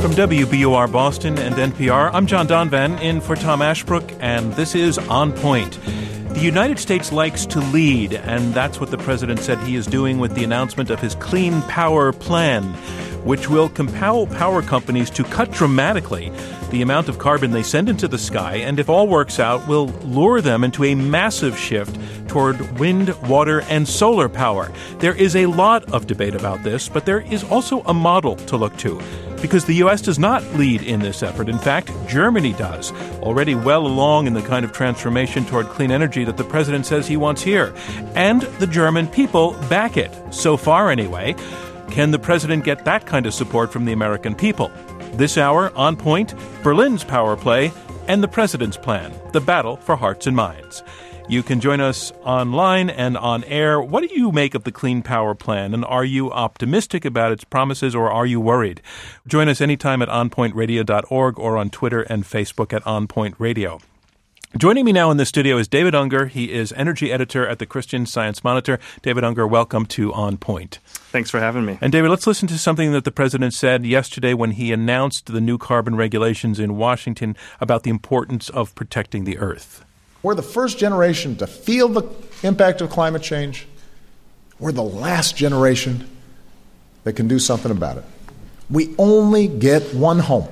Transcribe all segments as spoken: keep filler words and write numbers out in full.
From W B U R Boston and N P R, I'm John Donvan in for Tom Ashbrook, and this is On Point. The United States likes to lead, and that's what the president said he is doing with the announcement of his Clean Power Plan, which will compel power companies to cut dramatically the amount of carbon they send into the sky, and if all works out, will lure them into a massive shift toward wind, water, and solar power. There is a lot of debate about this, but there is also a model to look to, because the U S does not lead in this effort. In fact, Germany does, already well along in the kind of transformation toward clean energy that the president says he wants here. And the German people back it, so far anyway. Can the president get that kind of support from the American people? This hour, On Point, Berlin's power play, and the president's plan, the battle for hearts and minds. You can join us online and on air. What do you make of the Clean Power Plan, and are you optimistic about its promises, or are you worried? Join us anytime at on point radio dot org or on Twitter and Facebook at On Point Radio. Joining me now in the studio is David Unger. He is energy editor at the Christian Science Monitor. David Unger, welcome to On Point. Thanks for having me. And David, let's listen to something that the president said yesterday when he announced the new carbon regulations in Washington about the importance of protecting the earth. We're the first generation to feel the impact of climate change. We're the last generation that can do something about it. We only get one home.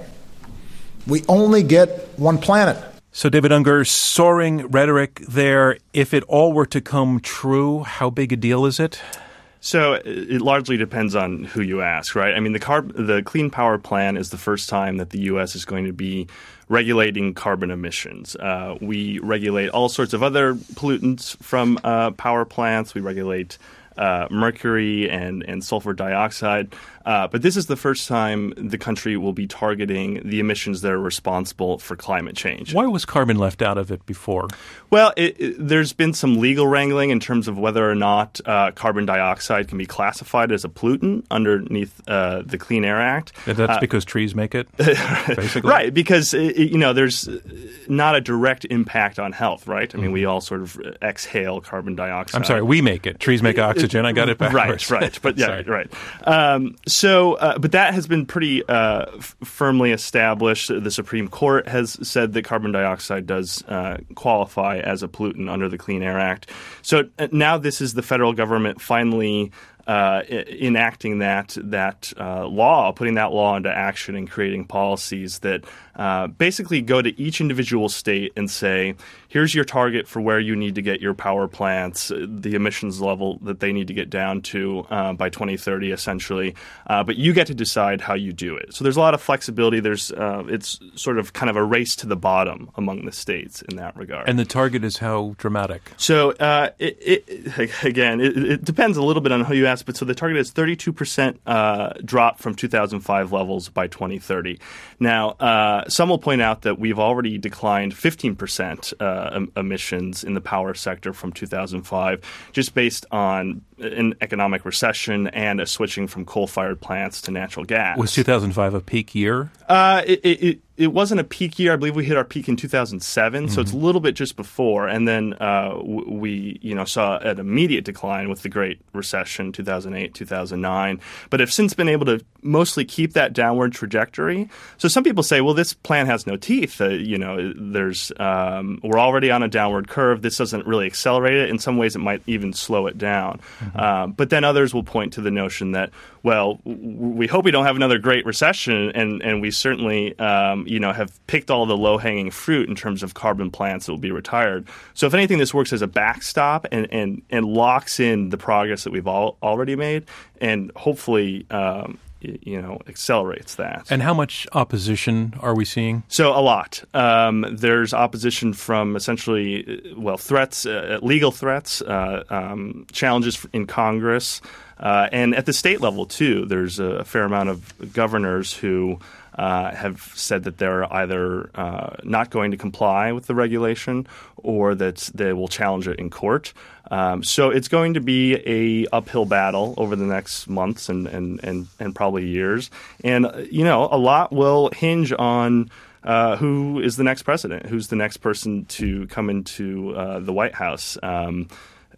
We only get one planet. So, David Unger, soaring rhetoric there. If it all were to come true, how big a deal is it? So it largely depends on who you ask, right? I mean, the carb- the Clean Power Plan is the first time that the U S is going to be regulating carbon emissions. Uh, we regulate all sorts of other pollutants from uh, power plants. We regulate uh, mercury and, and sulfur dioxide. Uh, but this is the first time the country will be targeting the emissions that are responsible for climate change. Why was carbon left out of it before? Well, it, it, there's been some legal wrangling in terms of whether or not uh, carbon dioxide can be classified as a pollutant underneath uh, the Clean Air Act. And that's uh, because trees make it, basically? Right, because it, you know there's not a direct impact on health, right? I mean, mm-hmm. we all sort of exhale carbon dioxide. I'm sorry, we make it. Trees make oxygen. I got it backwards. Right, right. But yeah, right. Um, So, uh, but that has been pretty uh, f- firmly established. The Supreme Court has said that carbon dioxide does uh, qualify as a pollutant under the Clean Air Act. So uh, now this is the federal government finally uh, enacting that that uh, law, putting that law into action and creating policies that uh, basically go to each individual state and say, here's your target for where you need to get your power plants, the emissions level that they need to get down to uh, by twenty thirty, essentially. Uh, but you get to decide how you do it. So there's a lot of flexibility. There's uh, it's sort of kind of a race to the bottom among the states in that regard. And the target is how dramatic? So uh, it, it, again, it, it depends a little bit on who you ask. But so the target is thirty-two percent uh, drop from two thousand five levels by twenty thirty. Now, uh, some will point out that we've already declined fifteen percent uh, emissions in the power sector from two thousand five, just based on an economic recession and a switching from coal-fired plants to natural gas. Was two thousand five a peak year? Uh, it, it, it wasn't a peak year. I believe we hit our peak in two thousand seven, mm-hmm. so it's a little bit just before. And then uh, w- we you know, saw an immediate decline with the Great Recession, two thousand eight, two thousand nine, but have since been able to mostly keep that downward trajectory. So some people say, well, this plan has no teeth. Uh, you know, there's um, we're already on a downward curve. This doesn't really accelerate it. In some ways, it might even slow it down. Mm-hmm. Um, but then others will point to the notion that, well, w- we hope we don't have another Great Recession, and, and we certainly, um, you know, have picked all the low-hanging fruit in terms of carbon plants that will be retired. So if anything, this works as a backstop and, and, and locks in the progress that we've all already made, and hopefully um, you know, accelerates that. And how much opposition are we seeing? So a lot. Um, there's opposition from essentially, well, threats, uh, legal threats, uh, um, challenges in Congress, uh, and at the state level, too. There's a fair amount of governors who Uh, have said that they're either uh, not going to comply with the regulation or that they will challenge it in court. Um, so it's going to be a uphill battle over the next months and, and, and, and probably years. And, uh, you know, a lot will hinge on uh, who is the next president, who's the next person to come into uh, the White House. Um,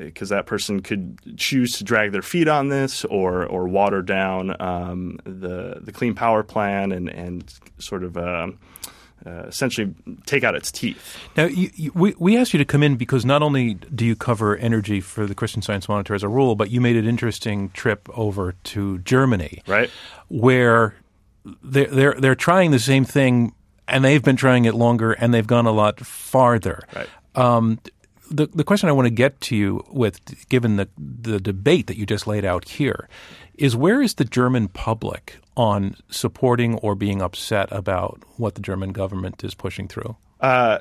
because that person could choose to drag their feet on this or or water down um, the the Clean Power Plan and and sort of uh, uh, essentially take out its teeth. Now, you, you, we we asked you to come in because not only do you cover energy for the Christian Science Monitor as a rule, but you made an interesting trip over to Germany, right? Where they're they're they're trying the same thing, and they've been trying it longer, and they've gone a lot farther. Right. Um, the the question I want to get to you with, given the the debate that you just laid out here, is where is the German public on supporting or being upset about what the German government is pushing through? Uh,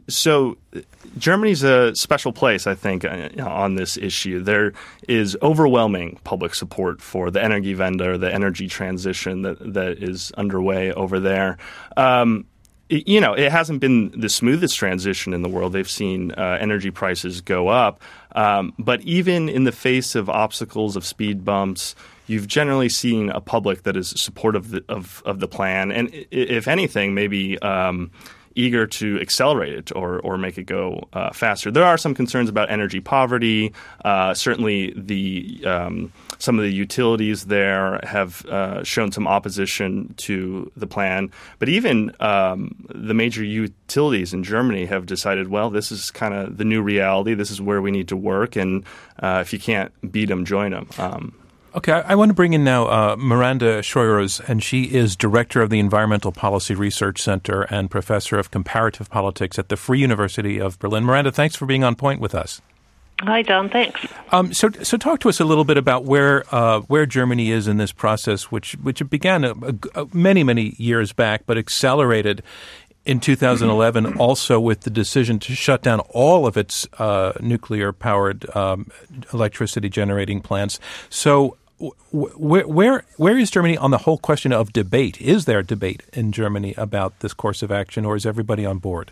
so Germany's a special place, I think, on this issue. There is overwhelming public support for the Energiewende, the energy transition that that is underway over there. Um, it, you know, it hasn't been the smoothest transition in the world. They've seen uh, energy prices go up. Um, but even in the face of obstacles, of speed bumps, you've generally seen a public that is supportive of the, of, of the plan. And if anything, maybe um, eager to accelerate it or or make it go uh, faster. There are some concerns about energy poverty. Uh, certainly, the um, some of the utilities there have uh, shown some opposition to the plan. But even um, the major utilities in Germany have decided, well, this is kind of the new reality. This is where we need to work. And uh, if you can't beat them, join them. Um, Okay, I, I want to bring in now uh, Miranda Scheuerers, and she is Director of the Environmental Policy Research Center and Professor of Comparative Politics at the Free University of Berlin. Miranda, thanks for being on point with us. Hi, John. Thanks. Um, so, so talk to us a little bit about where uh, where Germany is in this process, which which began a, a, a many, many years back, but accelerated in two thousand eleven, also with the decision to shut down all of its uh, nuclear-powered um, electricity-generating plants. So Where, where where is Germany on the whole question of debate? Is there debate in Germany about this course of action, or is everybody on board?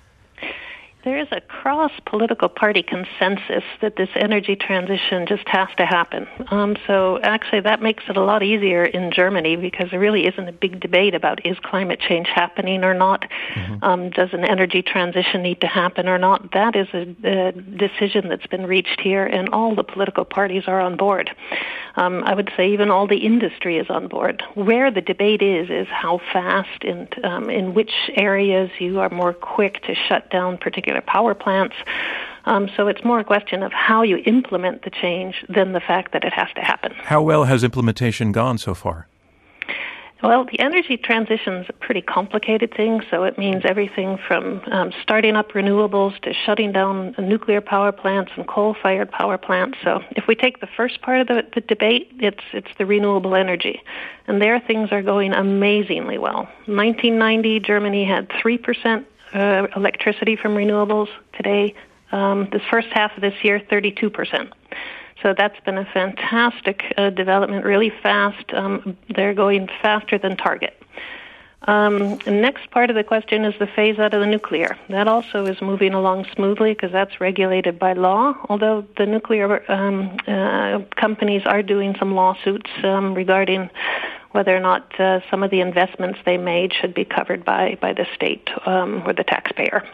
There is a cross-political party consensus that this energy transition just has to happen. Um, so actually that makes it a lot easier in Germany because there really isn't a big debate about is climate change happening or not. Mm-hmm. Um, does an energy transition need to happen or not? That is a, a decision that's been reached here, and all the political parties are on board. Um, I would say even all the industry is on board. Where the debate is, is how fast and um, in which areas you are more quick to shut down particular power plants. Um, so it's more a question of how you implement the change than the fact that it has to happen. How well has implementation gone so far? Well, the energy transition is a pretty complicated thing, so it means everything from um, starting up renewables to shutting down nuclear power plants and coal-fired power plants. So if we take the first part of the, the debate, it's it's the renewable energy. And there things are going amazingly well. nineteen ninety, Germany had three percent uh, electricity from renewables. Today, um, this first half of this year, thirty-two percent. So that's been a fantastic uh, development, really fast. Um, they're going faster than target. Um, the next part of the question is the phase out of the nuclear. That also is moving along smoothly because that's regulated by law, although the nuclear um, uh, companies are doing some lawsuits um, regarding whether or not uh, some of the investments they made should be covered by, by the state um, or the taxpayer.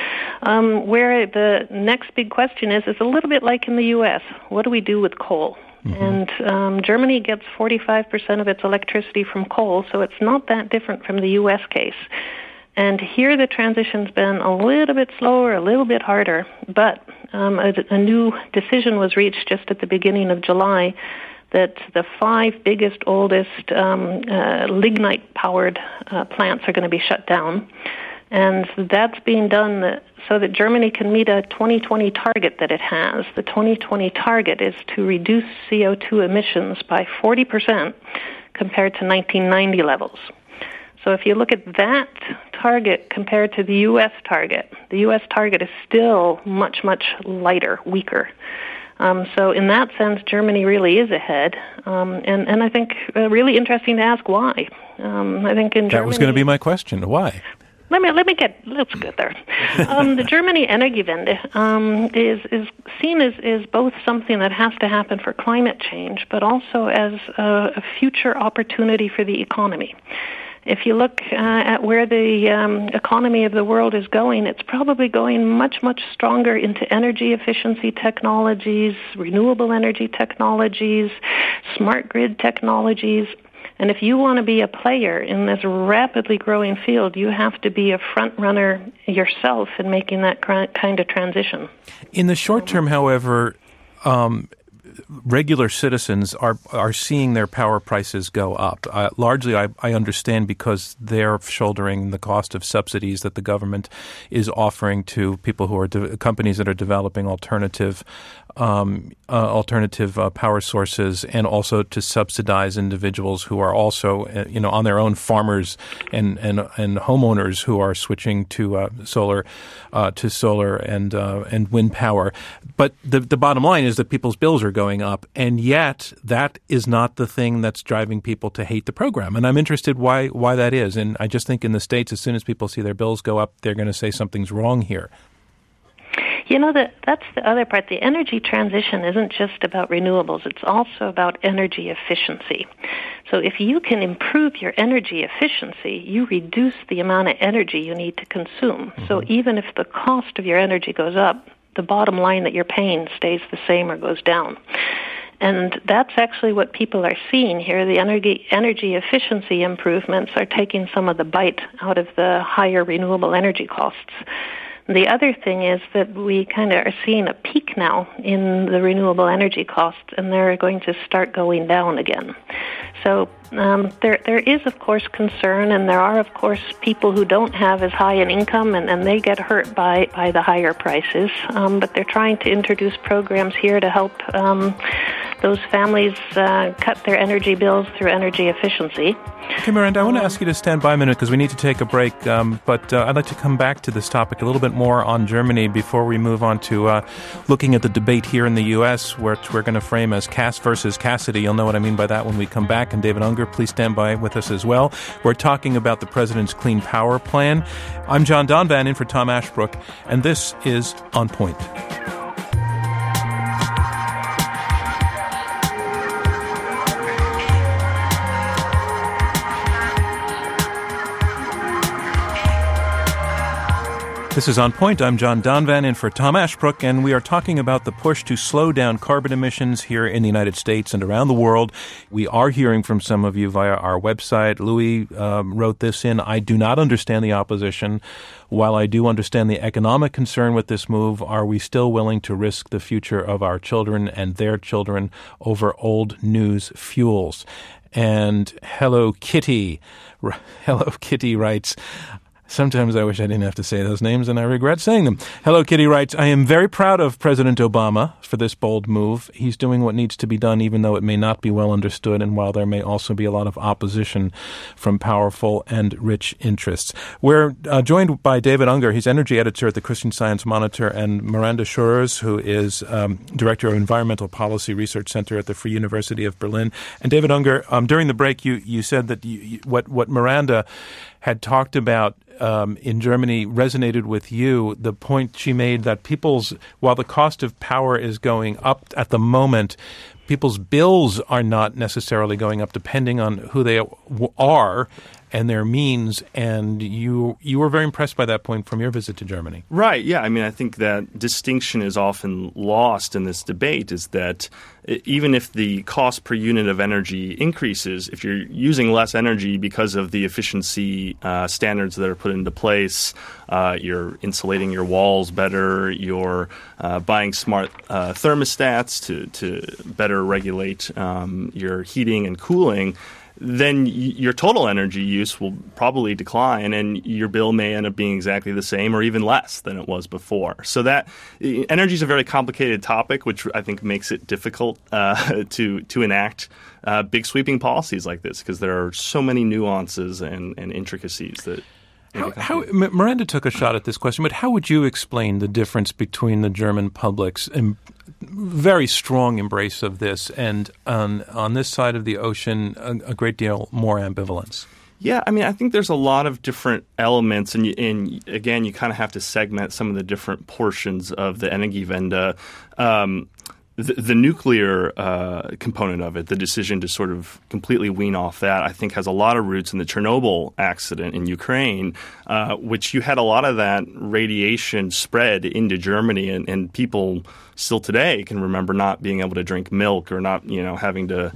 Um, where the next big question is, is a little bit like in the U S. What do we do with coal? Mm-hmm. And um, Germany gets forty-five percent of its electricity from coal, so it's not that different from the U S case. And here the transition's been a little bit slower, a little bit harder, but um, a, a new decision was reached just at the beginning of July that the five biggest, oldest um, uh, lignite-powered uh, plants are going to be shut down. And that's being done so that Germany can meet a twenty twenty target that it has. The twenty twenty target is to reduce C O two emissions by forty percent compared to nineteen ninety levels. So if you look at that target compared to the U S target, the U S target is still much, much lighter, weaker. Um, so in that sense, Germany really is ahead, um, and, and I think uh, really interesting to ask why. Um, I think in Germany... That was going to be my question. Why? Let me let me get let's get there. Um, the Germany Energiewende um, is is seen as is both something that has to happen for climate change, but also as a, a future opportunity for the economy. if you look uh, at where the um, economy of the world is going, it's probably going much, much stronger into energy efficiency technologies, renewable energy technologies, smart grid technologies. And if you want to be a player in this rapidly growing field, you have to be a front runner yourself in making that kind of transition. In the short term, however, um, regular citizens are are seeing their power prices go up. Uh, largely, I, I understand because they're shouldering the cost of subsidies that the government is offering to people who are de- companies that are developing alternative um, uh, alternative uh, power sources, and also to subsidize individuals who are also uh, you know on their own, farmers and and and homeowners who are switching to uh, solar uh, to solar and uh, and wind power. But the the bottom line is that people's bills are going up, and yet that is not the thing that's driving people to hate the program. And I'm interested why why that is. And I just think in the States, as soon as people see their bills go up, they're going to say something's wrong here. You know, that that's the other part. The energy transition isn't just about renewables. It's also about energy efficiency. So if you can improve your energy efficiency, you reduce the amount of energy you need to consume. Mm-hmm. So even if the cost of your energy goes up, the bottom line that you're paying stays the same or goes down. And that's actually what people are seeing here. The energy energy efficiency improvements are taking some of the bite out of the higher renewable energy costs. The other thing is that we kind of are seeing a peak now in the renewable energy costs, and they're going to start going down again. So um, there there is, of course, concern, and there are, of course, people who don't have as high an income, and, and they get hurt by, by the higher prices. Um, but they're trying to introduce programs here to help um, those families uh, cut their energy bills through energy efficiency. Okay, Miranda, I want to ask you to stand by a minute because we need to take a break, um, but uh, I'd like to come back to this topic a little bit more on Germany before we move on to uh, looking at the debate here in the U S, which we're going to frame as Cass versus Cassidy. You'll know what I mean by that when we come back. And David Unger, please stand by with us as well. We're talking about the President's Clean Power Plan. I'm John Donvan, in for Tom Ashbrook, and this is On Point. This is On Point. I'm John Donvan, in for Tom Ashbrook, and we are talking about the push to slow down carbon emissions here in the United States and around the world. We are hearing from some of you via our website. Louis um, wrote this in. I do not understand the opposition. While I do understand the economic concern with this move, are we still willing to risk the future of our children and their children over old news fuels? And Hello Kitty, Hello Kitty writes, sometimes I wish I didn't have to say those names, and I regret saying them. Hello Kitty writes, I am very proud of President Obama for this bold move. He's doing what needs to be done, even though it may not be well understood, and while there may also be a lot of opposition from powerful and rich interests. We're uh, joined by David Unger. He's energy editor at the Christian Science Monitor, and Miranda Schurz, who is um, director of Environmental Policy Research Center at the Free University of Berlin. And David Unger, um, during the break, you, you said that you, you, what, what Miranda had talked about Um, in Germany resonated with you, the point she made that people's, while the cost of power is going up at the moment, people's bills are not necessarily going up depending on who they are and their means. And you you were very impressed by that point from your visit to Germany. Right, yeah. I mean, I think that distinction is often lost in this debate, is that even if the cost per unit of energy increases, if you're using less energy because of the efficiency uh, standards that are put into place, uh, you're insulating your walls better, you're uh, buying smart uh, thermostats to, to better regulate um, your heating and cooling, then y- your total energy use will probably decline, and your bill may end up being exactly the same or even less than it was before. So that energy is a very complicated topic, which I think makes it difficult uh, to to enact uh, big sweeping policies like this, because there are so many nuances and, and intricacies that. How, how, Miranda took a shot at this question, but how would you explain the difference between the German public's em- very strong embrace of this and on, on this side of the ocean a, a great deal more ambivalence? Yeah, I mean, I think there's a lot of different elements, and, you, and again, you kind of have to segment some of the different portions of the Energiewende. Um, the, the nuclear uh, component of it, the decision to sort of completely wean off that, I think has a lot of roots in the Chernobyl accident in Ukraine, uh, which you had a lot of that radiation spread into Germany, and, and people still today can remember not being able to drink milk or not, you know, having to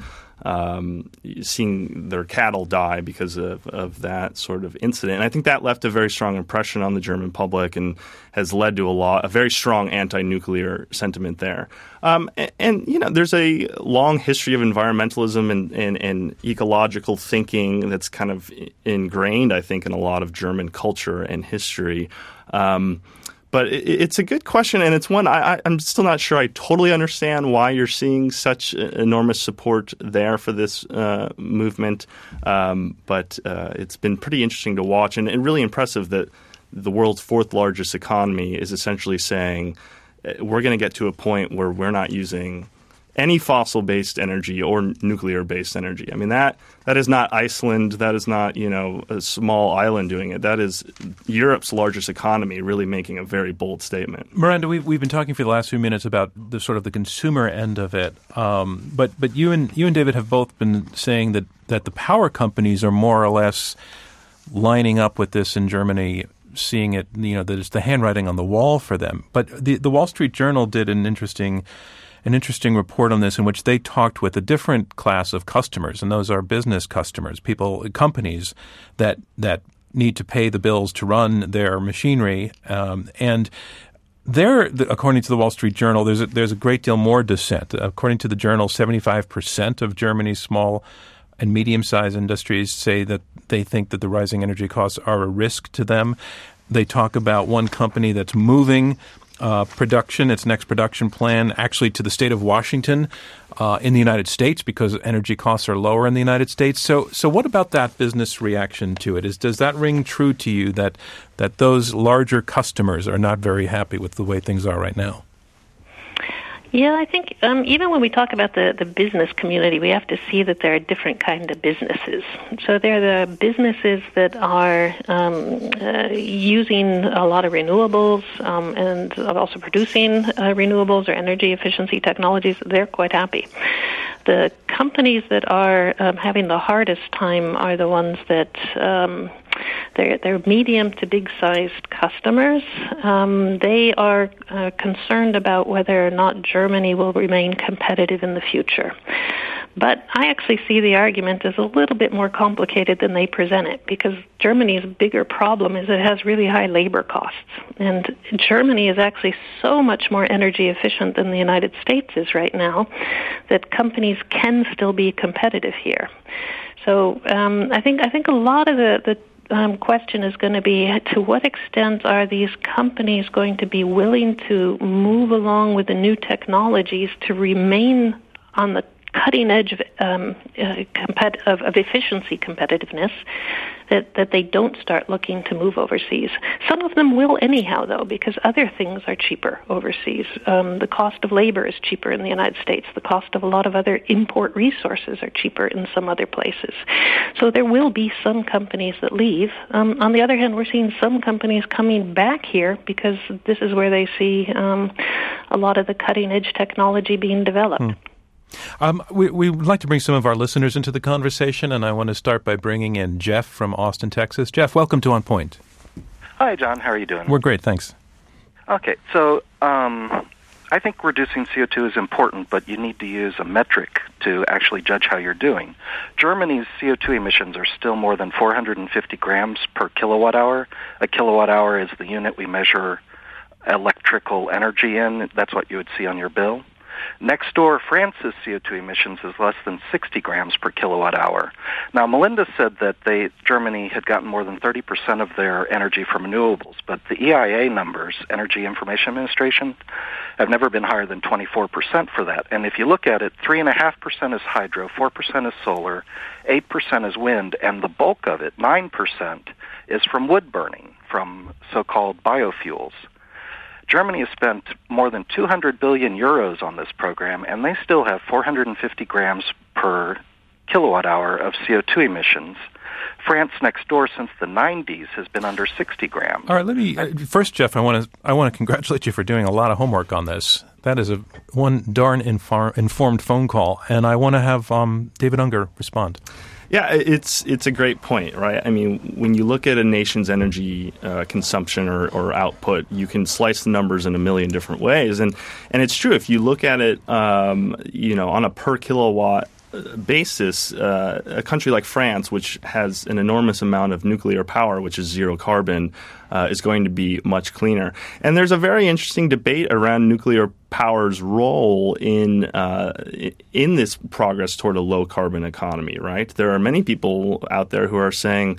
um, seeing their cattle die because of, of that sort of incident. And I think that left a very strong impression on the German public and has led to a lot, a very strong anti-nuclear sentiment there. Um, and, and, you know, there's a long history of environmentalism and, and, and ecological thinking that's kind of ingrained, I think, in a lot of German culture and history. Um, But it's a good question, and it's one I, I'm still not sure I totally understand why you're seeing such enormous support there for this uh, movement. Um, but uh, it's been pretty interesting to watch, and, and really impressive that the world's fourth largest economy is essentially saying we're going to get to a point where we're not using any fossil-based energy or nuclear-based energy. I mean, that that is not Iceland. That is not, you know, a small island doing it. That is Europe's largest economy really making a very bold statement. Miranda, we've, we've been talking for the last few minutes about the sort of the consumer end of it. Um, but but you and you and David have both been saying that, that the power companies are more or less lining up with this in Germany, seeing it, you know, that it's the handwriting on the wall for them. But the, the Wall Street Journal did an interesting an interesting report on this in which they talked with a different class of customers, and those are business customers, people, companies that that need to pay the bills to run their machinery. Um, and there, according to the Wall Street Journal, there's a, there's a great deal more dissent. According to the journal, seventy-five percent of Germany's small and medium-sized industries say that they think that the rising energy costs are a risk to them. They talk about one company that's moving Uh, production, its next production plan, actually to the state of Washington uh, in the United States because energy costs are lower in the United States. So, so what about that business reaction to it? Is does that ring true to you that that those larger customers are not very happy with the way things are right now? Yeah, I think um, even when we talk about the, the business community, we have to see that there are different kinds of businesses. So there are the businesses that are um, uh, using a lot of renewables um, and also producing uh, renewables or energy efficiency technologies. They're quite happy. The companies that are um, having the hardest time are the ones that um, they're, they're medium to big-sized customers. Um, they are uh, concerned about whether or not Germany will remain competitive in the future. But I actually see the argument as a little bit more complicated than they present it, because Germany's bigger problem is it has really high labor costs. And Germany is actually so much more energy efficient than the United States is right now that companies can still be competitive here. So um, I think I think a lot of the, the Um, question is going to be, to what extent are these companies going to be willing to move along with the new technologies to remain on the cutting edge of, um, uh, compet- of, of efficiency competitiveness, that, that they don't start looking to move overseas. Some of them will anyhow, though, because other things are cheaper overseas. Um, the cost of labor is cheaper in the United States. The cost of a lot of other import resources are cheaper in some other places. So there will be some companies that leave. Um, on the other hand, we're seeing some companies coming back here because this is where they see um, a lot of the cutting-edge technology being developed. Hmm. Um, we, we would like to bring some of our listeners into the conversation, and I want to start by bringing in Jeff from Austin, Texas. Jeff, welcome to On Point. Hi, John. How are you doing? We're great, thanks. Okay, so um, I think reducing C O two is important, but you need to use a metric to actually judge how you're doing. Germany's C O two emissions are still more than four hundred fifty grams per kilowatt hour. A kilowatt hour is the unit we measure electrical energy in. That's what you would see on your bill. Next door, France's C O two emissions is less than sixty grams per kilowatt hour. Now, Melinda said that they Germany had gotten more than thirty percent of their energy from renewables, but the E I A numbers, Energy Information Administration, have never been higher than twenty-four percent for that. And if you look at it, three point five percent is hydro, four percent is solar, eight percent is wind, and the bulk of it, nine percent, is from wood burning, from so-called biofuels. Germany has spent more than two hundred billion euros on this program, and they still have four hundred fifty grams per kilowatt hour of C O two emissions. France next door since the nineties has been under sixty grams. All right, let me uh, first, Jeff. I want to I want to congratulate you for doing a lot of homework on this. That is a one darn infor- informed phone call, and I want to have um, David Unger respond. Yeah, it's it's a great point, right? I mean, when you look at a nation's energy uh, consumption or, or output, you can slice the numbers in a million different ways, and and it's true. If you look at it, um, you know, on a per kilowatt basis, uh, a country like France, which has an enormous amount of nuclear power, which is zero carbon, uh, is going to be much cleaner. And there's a very interesting debate around nuclear power's role in uh, in this progress toward a low carbon economy, right? There are many people out there who are saying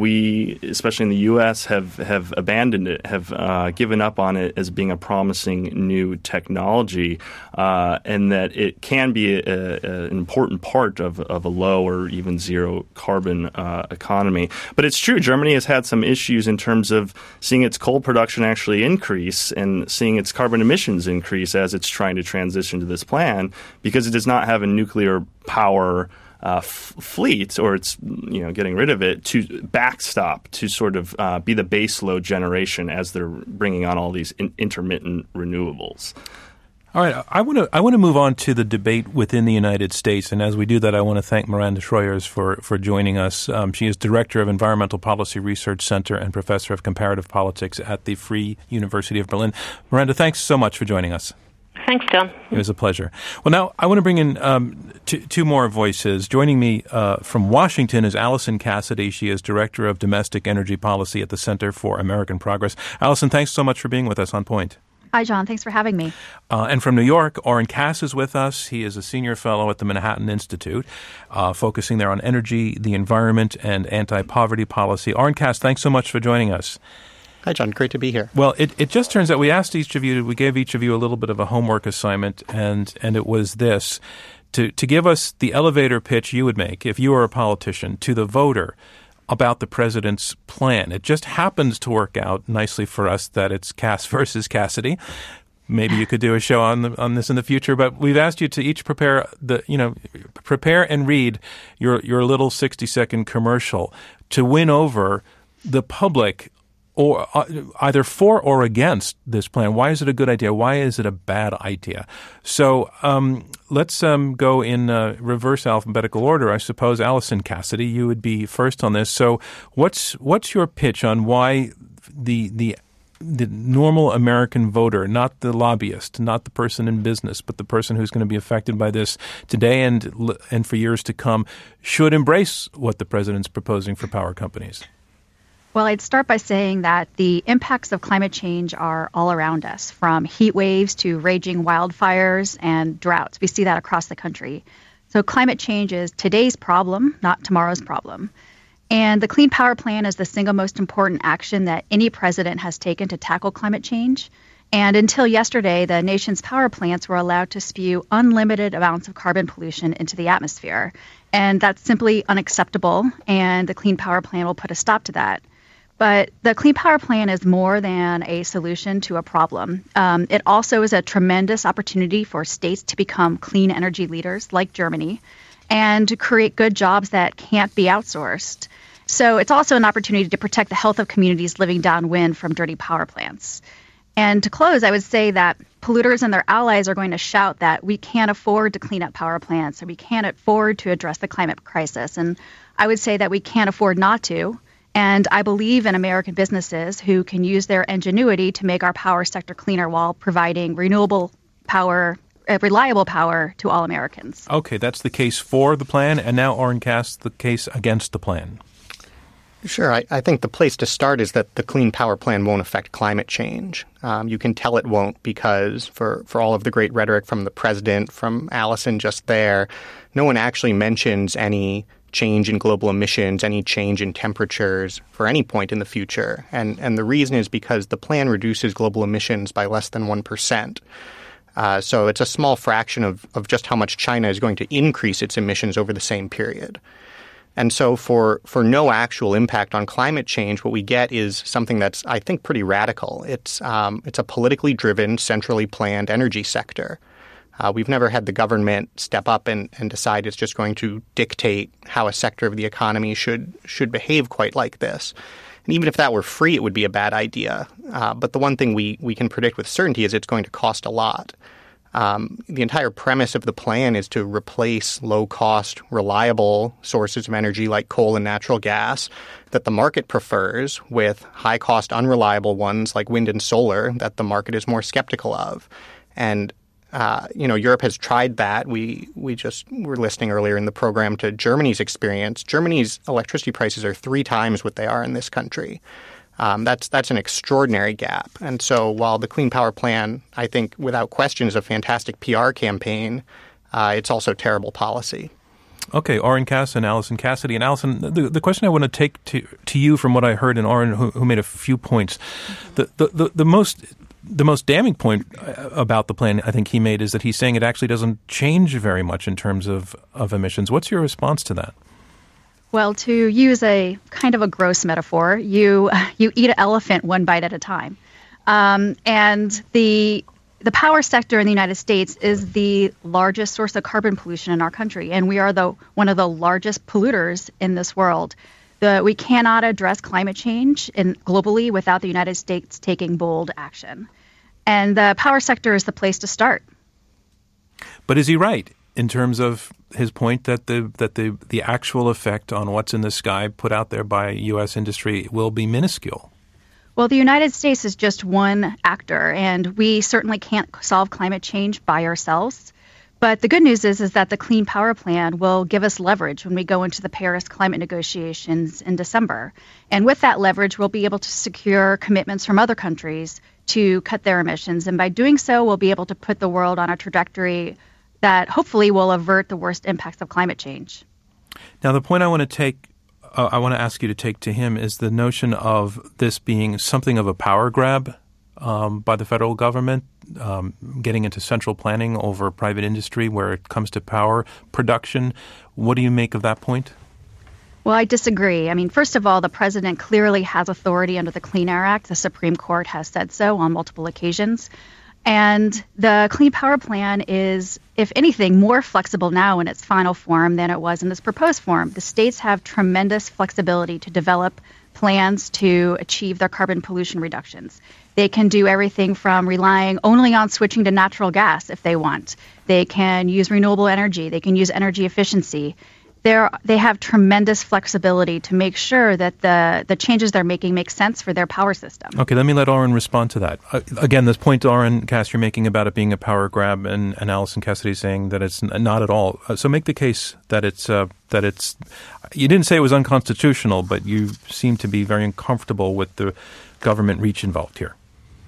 we, especially in the U S, have, have abandoned it, have uh, given up on it as being a promising new technology, uh, and that it can be a, a, an important part of, of a low or even zero carbon uh, economy. But it's true, Germany has had some issues in terms of seeing its coal production actually increase and seeing its carbon emissions increase as it's trying to transition to this plan, because it does not have a nuclear power uh, f- fleet, or it's, you know, getting rid of it to backstop, to sort of uh, be the base load generation as they're bringing on all these in- intermittent renewables. All right, I want to I want to move on to the debate within the United States, and as we do that, I want to thank Miranda Schroyers for for joining us. Um, she is Director of Environmental Policy Research Center and Professor of Comparative Politics at the Free University of Berlin. Miranda, thanks so much for joining us. Thanks, John. It was a pleasure. Well, now I want to bring in um, two, two more voices. Joining me uh, from Washington is Allison Cassidy. She is Director of Domestic Energy Policy at the Center for American Progress. Allison, thanks so much for being with us on Point. Hi, John. Thanks for having me. Uh, and from New York, Oren Cass is with us. He is a senior fellow at the Manhattan Institute, uh, focusing there on energy, the environment, and anti-poverty policy. Oren Cass, thanks so much for joining us. Hi, John. Great to be here. Well, it, it just turns out we asked each of you, we gave each of you a little bit of a homework assignment, and, and it was this, to, to give us the elevator pitch you would make, if you were a politician, to the voter about the president's plan. It just happens to work out nicely for us that it's Cass versus Cassidy. Maybe you could do a show on the, on this in the future, but we've asked you to each prepare the you know prepare and read your your little sixty second commercial to win over the public, or uh, either for or against this plan. Why is it a good idea? Why is it a bad idea? So um, let's um, go in uh, reverse alphabetical order. I suppose, Allison Cassidy, you would be first on this. So what's what's your pitch on why the the the normal American voter, not the lobbyist, not the person in business, but the person who's going to be affected by this today and and for years to come, should embrace what the president's proposing for power companies? Well, I'd start by saying that the impacts of climate change are all around us, from heat waves to raging wildfires and droughts. We see that across the country. So climate change is today's problem, not tomorrow's problem. And the Clean Power Plan is the single most important action that any president has taken to tackle climate change. And until yesterday, the nation's power plants were allowed to spew unlimited amounts of carbon pollution into the atmosphere. And that's simply unacceptable, and the Clean Power Plan will put a stop to that. But the Clean Power Plan is more than a solution to a problem. Um, it also is a tremendous opportunity for states to become clean energy leaders like Germany and to create good jobs that can't be outsourced. So it's also an opportunity to protect the health of communities living downwind from dirty power plants. And to close, I would say that polluters and their allies are going to shout that we can't afford to clean up power plants, or we can't afford to address the climate crisis. And I would say that we can't afford not to. And I believe in American businesses who can use their ingenuity to make our power sector cleaner while providing renewable power, uh, reliable power to all Americans. Okay, that's the case for the plan. And now, Oren Cass, the case against the plan. Sure. I, I think the place to start is that the Clean Power Plan won't affect climate change. Um, you can tell it won't because for, for all of the great rhetoric from the president, from Allison just there, no one actually mentions any change in global emissions, any change in temperatures for any point in the future. And and the reason is because the plan reduces global emissions by less than one percent. Uh, so it's a small fraction of, of just how much China is going to increase its emissions over the same period. And so for, for no actual impact on climate change, what we get is something that's, I think, pretty radical. It's um, it's a politically driven, centrally planned energy sector. Uh, we've never had the government step up and, and decide it's just going to dictate how a sector of the economy should should behave quite like this. And even if that were free, it would be a bad idea. Uh, but the one thing we, we can predict with certainty is it's going to cost a lot. Um, the entire premise of the plan is to replace low-cost, reliable sources of energy like coal and natural gas that the market prefers with high-cost, unreliable ones like wind and solar that the market is more skeptical of. And Uh, you know, Europe has tried that. We we just were listening earlier in the program to Germany's experience. Germany's electricity prices are three times what they are in this country. Um, that's that's an extraordinary gap. And so while the Clean Power Plan, I think, without question, is a fantastic P R campaign, uh, it's also terrible policy. Okay, Oren Cass and Allison Cassidy. And Allison, the, the question I want to take to, to you from what I heard in Oren, who, who made a few points, the, the, the, the most... The most damning point about the plan, I think he made, is that he's saying it actually doesn't change very much in terms of, of emissions. What's your response to that? Well, to use a kind of a gross metaphor, you you eat an elephant one bite at a time. Um, and the the power sector in the United States is the largest source of carbon pollution in our country, and we are the one of the largest polluters in this world. The, we cannot address climate change in, globally without the United States taking bold action. And the power sector is the place to start. But is he right in terms of his point that the that the, the actual effect on what's in the sky put out there by U S industry will be minuscule? Well, the United States is just one actor, and we certainly can't solve climate change by ourselves. But the good news is, is that the Clean Power Plan will give us leverage when we go into the Paris climate negotiations in December. And with that leverage, we'll be able to secure commitments from other countries to cut their emissions. And by doing so, we'll be able to put the world on a trajectory that hopefully will avert the worst impacts of climate change. Now, the point I want to take, uh, I want to ask you to take to him is the notion of this being something of a power grab um, by the federal government. Um, getting into central planning over private industry where it comes to power production. What do you make of that point? Well, I disagree. I mean, first of all, the president clearly has authority under the Clean Air Act. The Supreme Court has said so on multiple occasions. And the Clean Power Plan is, if anything, more flexible now in its final form than it was in this proposed form. The states have tremendous flexibility to develop plans to achieve their carbon pollution reductions. They can do everything from relying only on switching to natural gas if they want. They can use renewable energy. They can use energy efficiency. They're, they have tremendous flexibility to make sure that the, the changes they're making make sense for their power system. Okay, let me let Oren respond to that. Uh, again, this point, Oren Cass, you're making about it being a power grab, and, and Allison Cassidy saying that it's not at all. Uh, so make the case that it's uh, that it's. You didn't say it was unconstitutional, but you seem to be very uncomfortable with the government reach involved here.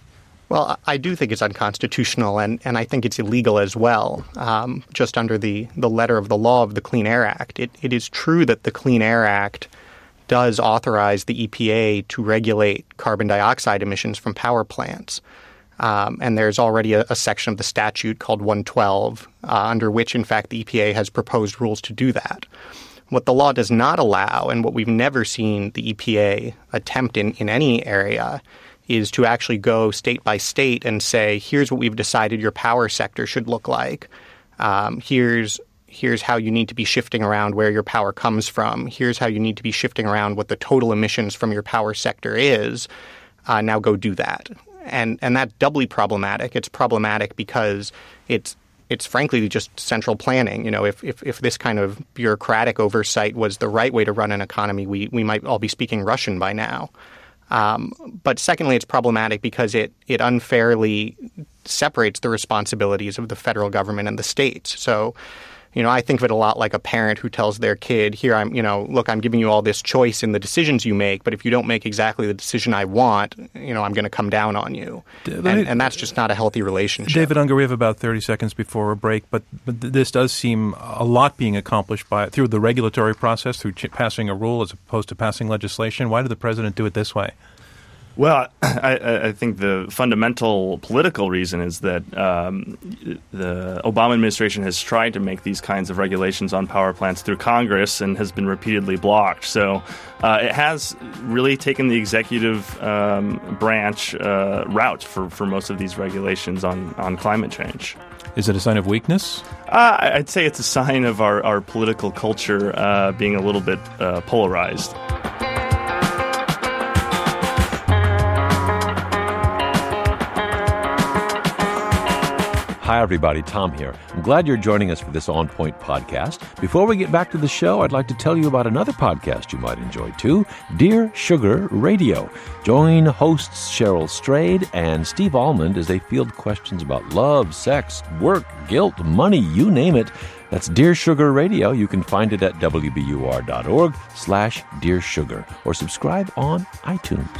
Well, I do think it's unconstitutional, and, and I think it's illegal as well, um, just under the, the letter of the law of the Clean Air Act. It, it is true that the Clean Air Act does authorize the E P A to regulate carbon dioxide emissions from power plants. Um, and there's already a, a section of the statute called one twelve, uh, under which, in fact, the E P A has proposed rules to do that. What the law does not allow, and what we've never seen the E P A attempt in, in any area, is to actually go state by state and say, here's what we've decided your power sector should look like. Um, here's here's how you need to be shifting around where your power comes from. Here's how you need to be shifting around what the total emissions from your power sector is. Uh, now go do that. And and that's doubly problematic. It's problematic because it's it's frankly just central planning. You know, if, if, if this kind of bureaucratic oversight was the right way to run an economy, we, we might all be speaking Russian by now. Um, but secondly, it's problematic because it, it unfairly separates the responsibilities of the federal government and the states. So, you know, I think of it a lot like a parent who tells their kid, here, I'm, you know, look, I'm giving you all this choice in the decisions you make, but if you don't make exactly the decision I want, you know, I'm going to come down on you. And, and that's just not a healthy relationship. David Unger, we have about thirty seconds before a break, but, but this does seem a lot being accomplished by through the regulatory process, through ch- passing a rule as opposed to passing legislation. Why did the president do it this way? Well, I, I think the fundamental political reason is that um, the Obama administration has tried to make these kinds of regulations on power plants through Congress and has been repeatedly blocked. So uh, it has really taken the executive um, branch uh, route for, for most of these regulations on, on climate change. Is it a sign of weakness? Uh, I'd say it's a sign of our, our political culture uh, being a little bit uh, polarized. Hi, everybody. Tom here. I'm glad you're joining us for this On Point podcast. Before we get back to the show, I'd like to tell you about another podcast you might enjoy, too, Dear Sugar Radio. Join hosts Cheryl Strayed and Steve Almond as they field questions about love, sex, work, guilt, money, you name it. That's Dear Sugar Radio. You can find it at W B U R dot org slash Dear Sugar or subscribe on iTunes.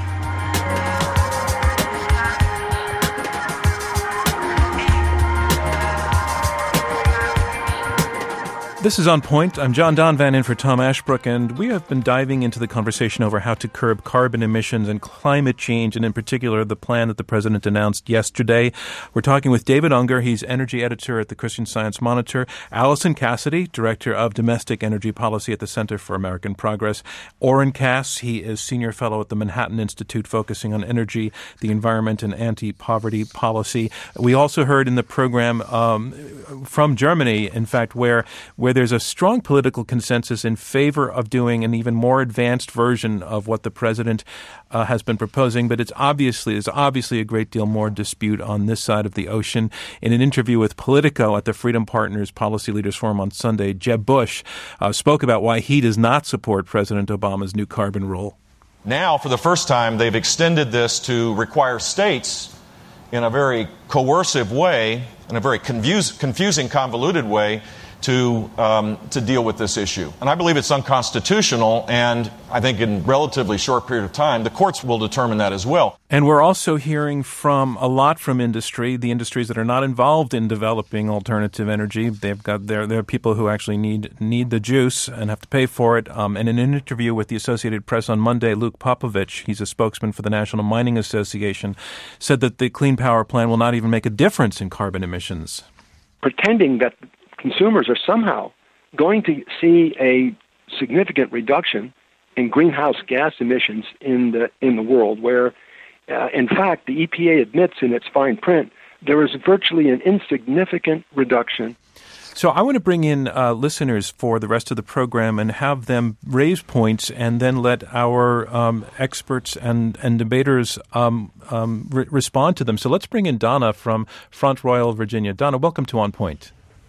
This is On Point. I'm John Donvan in for Tom Ashbrook, and we have been diving into the conversation over how to curb carbon emissions and climate change, and in particular, the plan that the president announced yesterday. We're talking with David Unger. He's energy editor at the Christian Science Monitor. Allison Cassidy, director of domestic energy policy at the Center for American Progress. Oren Cass, he is senior fellow at the Manhattan Institute, focusing on energy, the environment, and anti-poverty policy. We also heard in the program um, from Germany, in fact, where where there's a strong political consensus in favor of doing an even more advanced version of what the president uh, has been proposing, but it's obviously there's obviously a great deal more dispute on this side of the ocean. In an interview with Politico at the Freedom Partners Policy Leaders Forum on Sunday, Jeb Bush uh, spoke about why he does not support President Obama's new carbon rule. Now, for the first time, they've extended this to require states in a very coercive way, in a very confuse, confusing, convoluted way, to um, to deal with this issue. And I believe it's unconstitutional, and I think in a relatively short period of time, the courts will determine that as well. And we're also hearing from a lot from industry, the industries that are not involved in developing alternative energy. They've got there there are people who actually need need the juice and have to pay for it. Um, and in an interview with the Associated Press on Monday, Luke Popovich, he's a spokesman for the National Mining Association, said that the Clean Power Plan will not even make a difference in carbon emissions. Pretending that consumers are somehow going to see a significant reduction in greenhouse gas emissions in the in the world, where, uh, in fact, the E P A admits in its fine print there is virtually an insignificant reduction. So I want to bring in uh, listeners for the rest of the program and have them raise points and then let our um, experts and, and debaters um, um, re- respond to them. So let's bring in Donna from Front Royal, Virginia. Donna, welcome to On Point.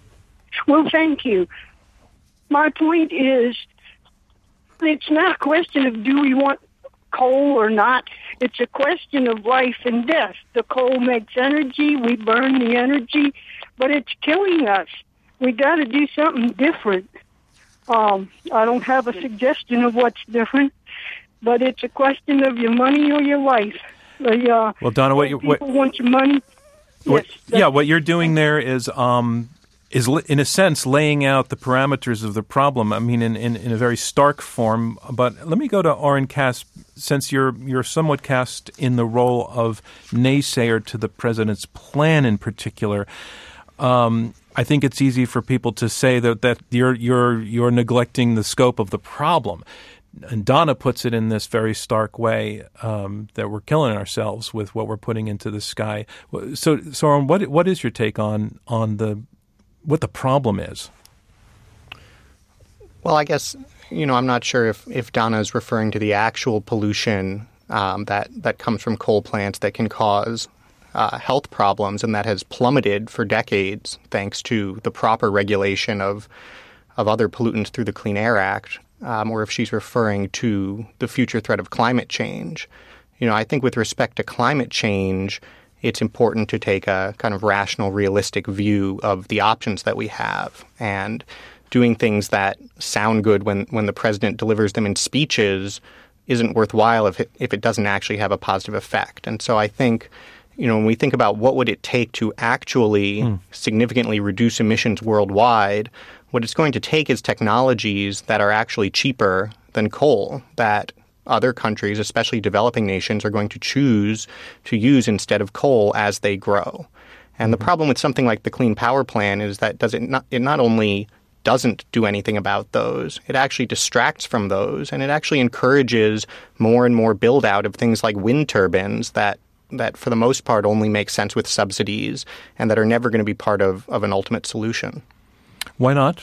Well, thank you. My point is, it's not a question of do we want coal or not. It's a question of life and death. The coal makes energy. We burn the energy, but it's killing us. We got to do something different. Um, I don't have a suggestion of what's different, but it's a question of your money or your life. The, uh, well, Donna, what you people want your money. What, yes, yeah, what you're doing there is. Um, is, in a sense, laying out the parameters of the problem, I mean, in, in, in a very stark form. But let me go to Oren Cass, since you're you're somewhat cast in the role of naysayer to the president's plan in particular. Um, I think it's easy for people to say that, that you're you're you're neglecting the scope of the problem. And Donna puts it in this very stark way um, that we're killing ourselves with what we're putting into the sky. So, so Oren, what what is your take on on the what the problem is? Well, I guess, you know, I'm not sure if, if Donna is referring to the actual pollution um, that, that comes from coal plants that can cause uh, health problems, and that has plummeted for decades thanks to the proper regulation of of other pollutants through the Clean Air Act, um, or if she's referring to the future threat of climate change. You know, I think with respect to climate change, it's important to take a kind of rational, realistic view of the options that we have, and doing things that sound good when, when the president delivers them in speeches isn't worthwhile if it, if it doesn't actually have a positive effect. And so I think, you know, when we think about what would it take to actually mm. significantly reduce emissions worldwide, what it's going to take is technologies that are actually cheaper than coal, that other countries, especially developing nations, are going to choose to use instead of coal as they grow. And the problem with something like the Clean Power Plan is that does it not, it not only doesn't do anything about those, it actually distracts from those, and it actually encourages more and more build out of things like wind turbines that that for the most part only make sense with subsidies and that are never going to be part of, of an ultimate solution. Why not?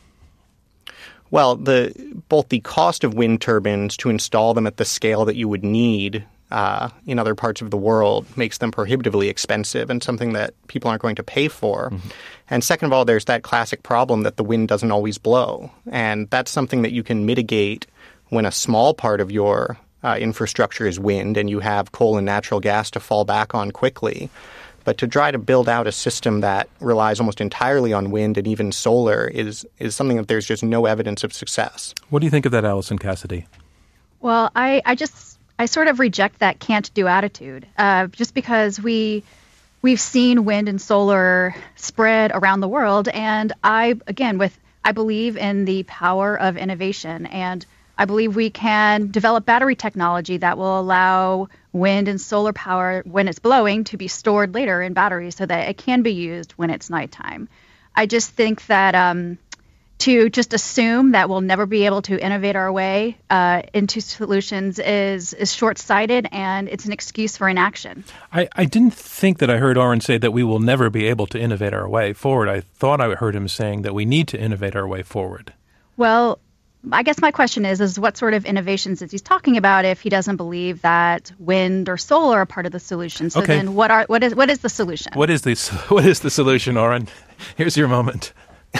Well, the both the cost of wind turbines to install them at the scale that you would need uh, in other parts of the world makes them prohibitively expensive and something that people aren't going to pay for. Mm-hmm. And second of all, there's that classic problem that the wind doesn't always blow. And that's something that you can mitigate when a small part of your uh, infrastructure is wind and you have coal and natural gas to fall back on quickly. But to try to build out a system that relies almost entirely on wind and even solar is is something that there's just no evidence of success. What do you think of that, Allison Cassidy? Well, I, I just I sort of reject that can't do attitude. Uh, just because we we've seen wind and solar spread around the world, and I again with I believe in the power of innovation, and I believe we can develop battery technology that will allow wind and solar power when it's blowing to be stored later in batteries so that it can be used when it's nighttime. I just think that um, to just assume that we'll never be able to innovate our way uh, into solutions is is short-sighted, and it's an excuse for inaction. I, I didn't think that I heard Oren say that we will never be able to innovate our way forward. I thought I heard him saying that we need to innovate our way forward. Well, I guess my question is, is what sort of innovations is he talking about if he doesn't believe that wind or solar are part of the solution? So okay. then what are what is what is the solution? What is the, what is the solution, Oren? Here's your moment.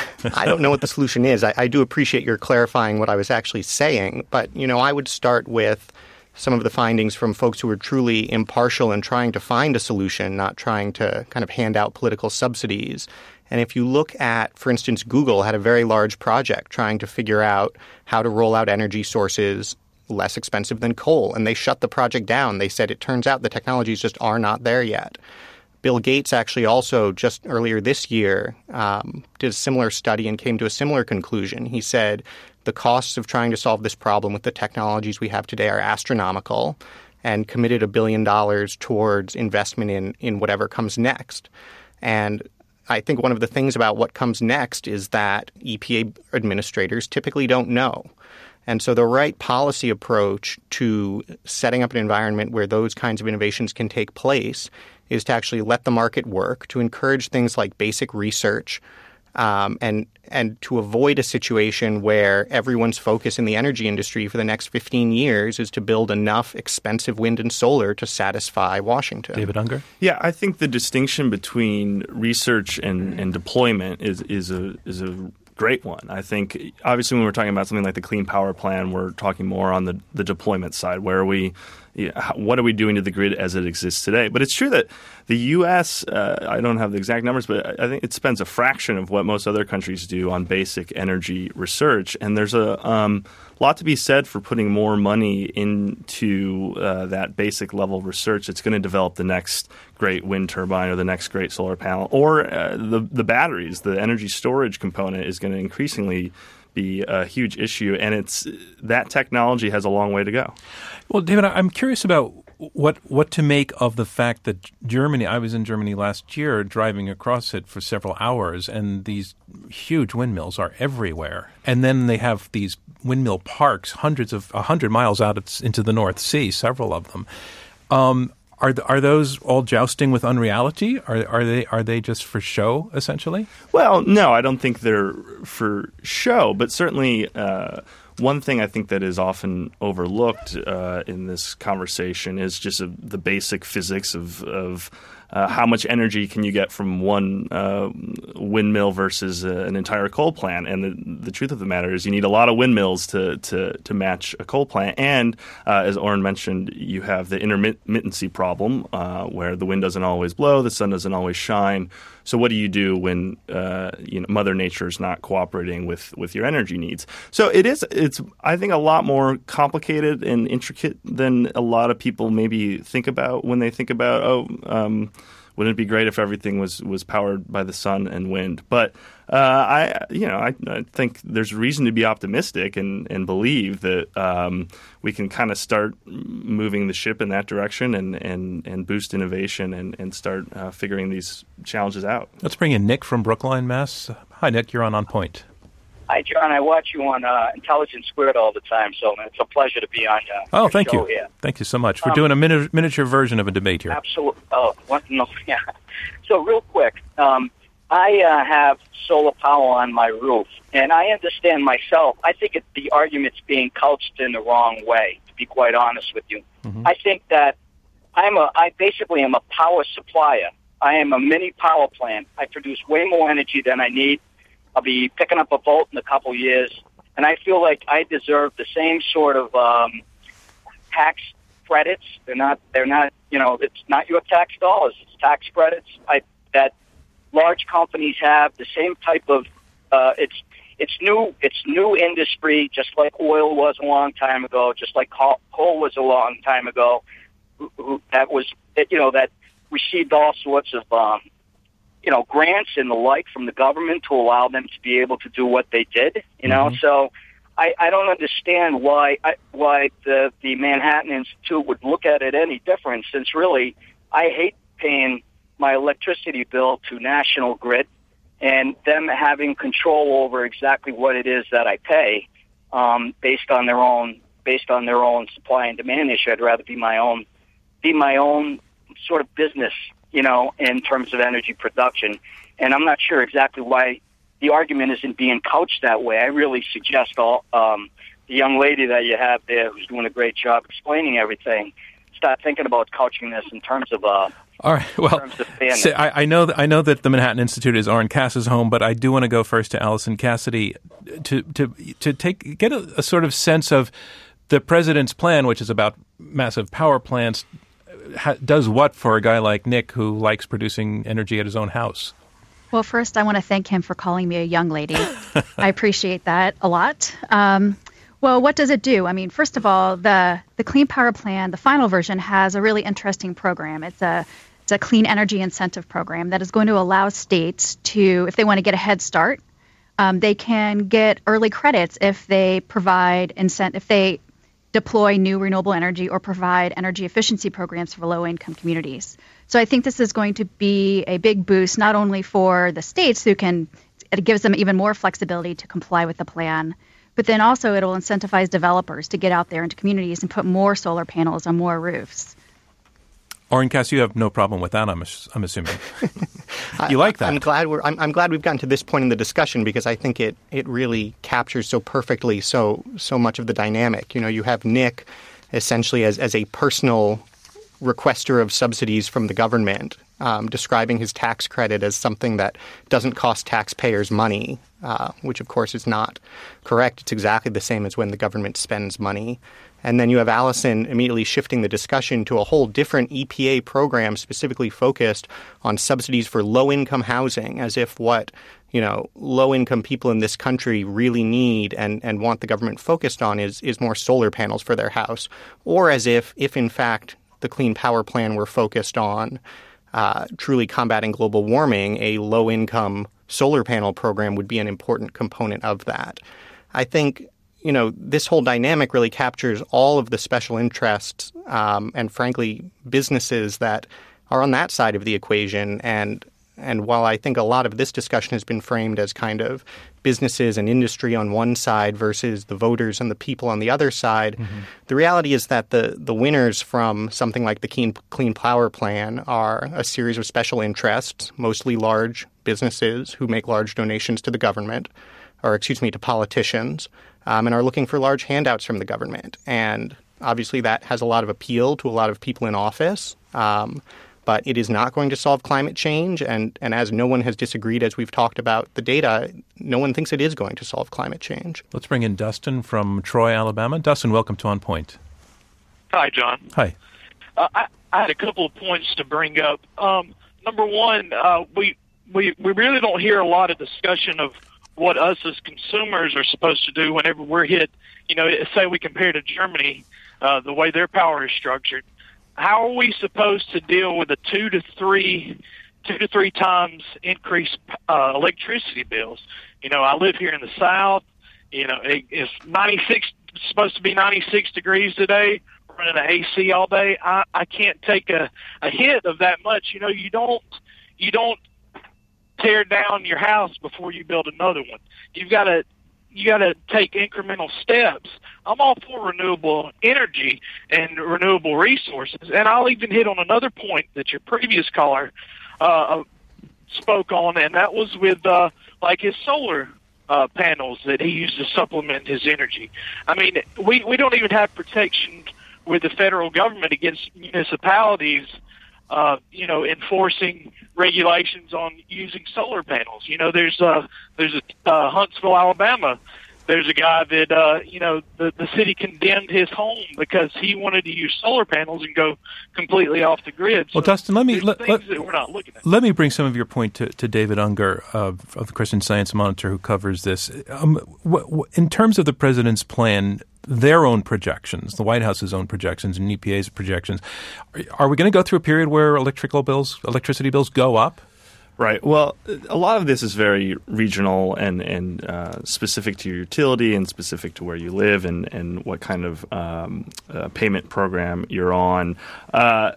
I don't know what the solution is. I, I do appreciate your clarifying what I was actually saying. But, you know, I would start with some of the findings from folks who are truly impartial in trying to find a solution, not trying to kind of hand out political subsidies. And if you look at, for instance, Google had a very large project trying to figure out how to roll out energy sources less expensive than coal. And they shut the project down. They said it turns out the technologies just are not there yet. Bill Gates actually also just earlier this year um, did a similar study and came to a similar conclusion. He said the costs of trying to solve this problem with the technologies we have today are astronomical, and committed a billion dollars towards investment in, in whatever comes next. And I think one of the things about what comes next is that E P A administrators typically don't know. And so the right policy approach to setting up an environment where those kinds of innovations can take place is to actually let the market work, to encourage things like basic research, um, and and to avoid a situation where everyone's focus in the energy industry for the next fifteen years is to build enough expensive wind and solar to satisfy Washington. David Unger? Yeah, I think the distinction between research and, and deployment is is a is a great one. I think obviously when we're talking about something like the Clean Power Plan, we're talking more on the, the deployment side, where we Yeah, what are we doing to the grid as it exists today? But it's true that the U S, uh, I don't have the exact numbers, but I think it spends a fraction of what most other countries do on basic energy research. And there's a um, lot to be said for putting more money into uh, that basic level research. It's going to develop the next great wind turbine or the next great solar panel, or uh, the, the batteries. The energy storage component is going to increasingly be a huge issue, and it's that technology has a long way to go. Well, David, I'm curious about what what to make of the fact that Germany, I was in Germany last year driving across it for several hours, and these huge windmills are everywhere. And then they have these windmill parks, hundreds of, a hundred miles out into the North Sea, several of them. Um, Are are those all jousting with unreality? Are are they are they just for show, essentially? Well, no, I don't think they're for show, but certainly uh, one thing I think that is often overlooked uh, in this conversation is just a, the basic physics of of uh, how much energy can you get from one uh, windmill versus uh, an entire coal plant. And the, the truth of the matter is you need a lot of windmills to to, to match a coal plant. And uh, as Oren mentioned, you have the intermittency problem uh, where the wind doesn't always blow, the sun doesn't always shine. So what do you do when uh, you know Mother Nature is not cooperating with, with your energy needs? So it is it's I think a lot more complicated and intricate than a lot of people maybe think about when they think about oh um, wouldn't it be great if everything was, was powered by the sun and wind? But uh, I you know I, I think there's reason to be optimistic and, and believe that um, we can kind of start moving the ship in that direction and, and, and boost innovation and, and start uh, figuring these challenges out. Let's bring in Nick from Brookline, Mass. Hi, Nick. You're on On Point. Hi, John. I watch you on uh, Intelligence Squared all the time, so it's a pleasure to be on uh, Oh, your thank show you. here. Thank you so much. We're Um, doing a mini- miniature version of a debate here. Absolutely. Oh, what? No, yeah. So real quick, um, I uh, have solar power on my roof, and I understand myself. I think it, the argument's being couched in the wrong way, to be quite honest with you. Mm-hmm. I think that I'm a, I basically am a power supplier. I am a mini power plant. I produce way more energy than I need. I'll be picking up a Volt in a couple years, and I feel like I deserve the same sort of um, tax credits. They're not. They're not. You know, it's not your tax dollars. It's tax credits I, that large companies have. The same type of. Uh, it's it's new. It's new industry, just like oil was a long time ago. Just like coal, coal was a long time ago. Who, who, that was you know that received all sorts of. Um, you know, grants and the like from the government to allow them to be able to do what they did, you know. Mm-hmm. So I, I don't understand why I, why the, the Manhattan Institute would look at it any different, since really I hate paying my electricity bill to National Grid and them having control over exactly what it is that I pay um, based on their own based on their own supply and demand issue. I'd rather be my own be my own sort of business, you know, in terms of energy production. And I'm not sure exactly why the argument isn't being couched that way. I really suggest all um, the young lady that you have there who's doing a great job explaining everything, start thinking about couching this in terms of uh, All right. Well, so I, I know that I know that the Manhattan Institute is Oren Cass's home, but I do want to go first to Allison Cassidy to to to take get a, a sort of sense of the president's plan, which is about massive power plants. Ha, does what for a guy like Nick who likes producing energy at his own house? Well, first, I want to thank him for calling me a young lady. I appreciate that a lot. Um, well, what does it do? I mean, first of all, the the Clean Power Plan, the final version, has a really interesting program. It's a it's a clean energy incentive program that is going to allow states to, if they want to get a head start, um, they can get early credits if they provide incent if they deploy new renewable energy or provide energy efficiency programs for low-income communities. So I think this is going to be a big boost, not only for the states who can, it gives them even more flexibility to comply with the plan, but then also it'll incentivize developers to get out there into communities and put more solar panels on more roofs. Oren Cass, you have no problem with that, I'm, I'm assuming. You like that? I'm glad we're. I'm, I'm glad we've gotten to this point in the discussion because I think it it really captures so perfectly so so much of the dynamic. You know, you have Nick essentially as as a personal requester of subsidies from the government, um, describing his tax credit as something that doesn't cost taxpayers money, uh, which of course is not correct. It's exactly the same as when the government spends money. And then you have Allison immediately shifting the discussion to a whole different E P A program specifically focused on subsidies for low-income housing, as if what, you know, low-income people in this country really need and, and want the government focused on is, is more solar panels for their house. Or as if, if in fact the Clean Power Plan were focused on uh, truly combating global warming, a low-income solar panel program would be an important component of that. I think, you know, this whole dynamic really captures all of the special interests um, and, frankly, businesses that are on that side of the equation. And and while I think a lot of this discussion has been framed as kind of businesses and industry on one side versus the voters and the people on the other side, mm-hmm. the reality is that the, the winners from something like the Clean, Clean Power Plan are a series of special interests, mostly large businesses who make large donations to the government, or excuse me, to politicians. Um, and are looking for large handouts from the government. And obviously that has a lot of appeal to a lot of people in office. Um, but it is not going to solve climate change. And, and as no one has disagreed, as we've talked about the data, no one thinks it is going to solve climate change. Let's bring in Dustin from Troy, Alabama. Dustin, welcome to On Point. Hi, John. Hi. Uh, I, I had a couple of points to bring up. Um, number one, uh, we, we, we really don't hear a lot of discussion of what us as consumers are supposed to do whenever we're hit. You know, say we compare to Germany, uh, the way their power is structured. How are we supposed to deal with a two to three, two to three times increased uh, electricity bills? You know, I live here in the South. You know, it, it's ninety-six, supposed to be ninety-six degrees today. Running an A C all day. I, I can't take a, a hit of that much. You know, you don't, you don't. tear down your house before you build another one. You've got to you got to take incremental steps. I'm all for renewable energy and renewable resources, and I'll even hit on another point that your previous caller uh, spoke on, and that was with uh, like his solar uh, panels that he used to supplement his energy. I mean, we we don't even have protection with the federal government against municipalities, uh, you know, enforcing regulations on using solar panels. You know, there's uh, there's a uh, Huntsville, Alabama. There's a guy that, uh, you know, the, the city condemned his home because he wanted to use solar panels and go completely off the grid. So well, Dustin, let me let, let, that we're not looking at. Let me bring some of your point to, to David Unger of, of the Christian Science Monitor, who covers this. Um, w- w- in terms of the president's plan, their own projections, the White House's own projections and E P A's projections, are, are we going to go through a period where electrical bills, electricity bills go up? Right. Well, a lot of this is very regional and, and uh, specific to your utility and specific to where you live and, and what kind of um, uh, payment program you're on. Uh,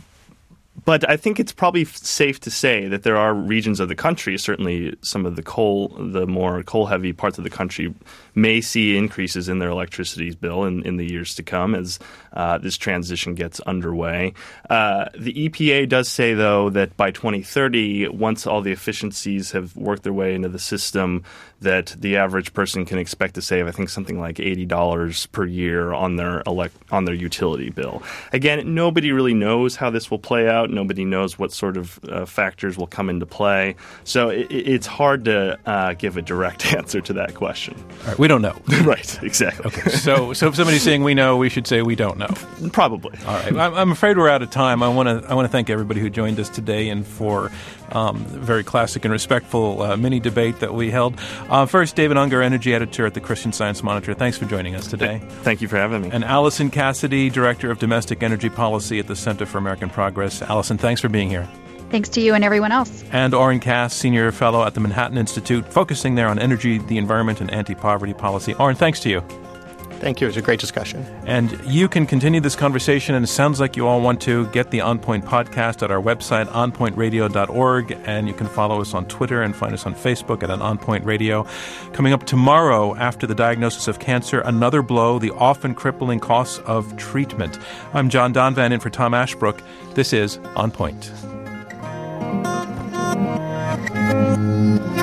But I think it's probably safe to say that there are regions of the country, certainly some of the coal, the more coal-heavy parts of the country, may see increases in their electricity bill in, in the years to come as uh, this transition gets underway. Uh, the E P A does say, though, that by twenty thirty, once all the efficiencies have worked their way into the system, that the average person can expect to save, I think, something like eighty dollars per year on their elect- on their utility bill. Again, nobody really knows how this will play out. Nobody knows what sort of uh, factors will come into play. So it, it's hard to uh, give a direct answer to that question. All right, we don't know. Right, exactly. Okay, so so if somebody's saying we know, we should say we don't know. Probably. All right. I'm, I'm afraid we're out of time. I want to I want to thank everybody who joined us today and for um, the very classic and respectful uh, mini debate that we held. Uh, first, David Unger, energy editor at the Christian Science Monitor. Thanks for joining us today. Thank you for having me. And Allison Cassidy, director of domestic energy policy at the Center for American Progress. Allison, thanks for being here. Thanks to you and everyone else. And Oren Cass, senior fellow at the Manhattan Institute, focusing there on energy, the environment, and anti-poverty policy. Oren, thanks to you. Thank you. It was a great discussion. And you can continue this conversation, and it sounds like you all want to get the On Point podcast at our website, on point radio dot org, and you can follow us on Twitter and find us on Facebook at an On Point Radio. Coming up tomorrow, after the diagnosis of cancer, another blow, the often crippling costs of treatment. I'm John Donvan in for Tom Ashbrook. This is On Point.